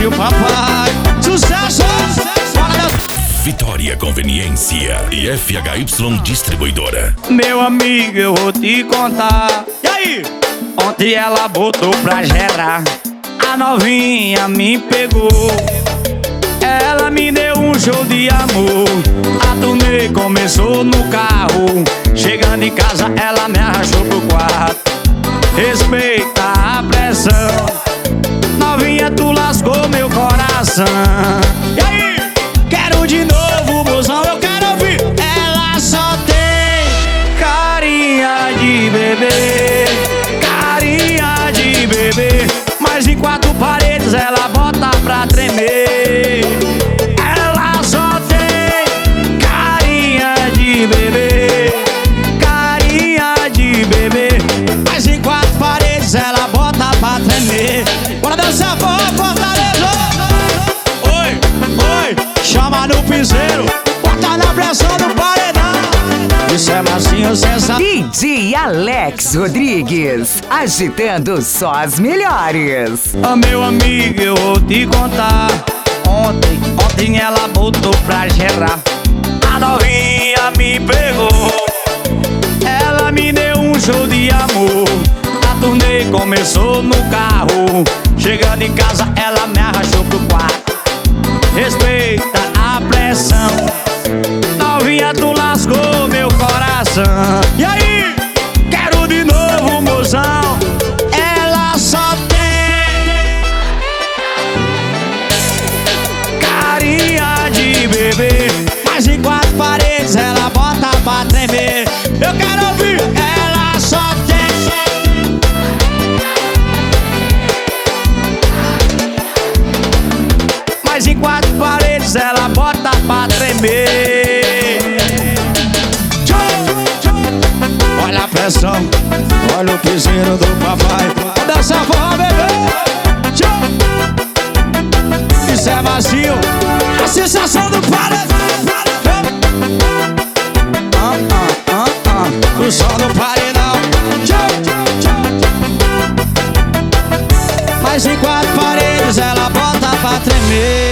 Brasil, papai. Sucesso! Vitória Conveniência e FHY Distribuidora. Meu amigo, eu vou te contar. E aí? Ontem ela botou pra gerar. A novinha me pegou. Ela me deu um show de amor. A turnê começou no carro. Chegando em casa, ela me arrastou pro quarto. Respeita a pressão. Novinha, tu lascou meu coração. E aí? Quero de novo, mozão, eu quero ouvir. Ela só tem carinha de bebê, carinha de bebê. Mas em quatro paredes ela bota pra tremer. Ela só tem carinha de bebê, carinha de bebê. Mas em quatro paredes ela bota pra tremer. Bora dançar, Fortaleza! Oi, oi, chama no piseiro, bota na pressão do paredão. Isso é massinho sensacional. DJ Alex Rodrigues, agitando só as melhores. Meu amigo, eu vou te contar. Ontem ela botou pra gerar. A novinha me pegou. Ela me deu um show de amor. A turnê começou no carro. Chegando em casa, ela me arrastou pro quarto. Respeita a pressão. Novinha, tu lascou meu coração. E aí? Quero de novo, mozão. Ela só tem carinha de bebê. Mas em quatro paredes ela bota pra tremer. Eu quero ouvir. Ela só tem. Mas em quatro paredes ela bota pra tremer. Olha a pressão, olha o piseiro do papai. Dança forró, bebê. Isso é macio, a sensação do paredão. O som do paredão. Mas em quatro paredes ela bota pra tremer.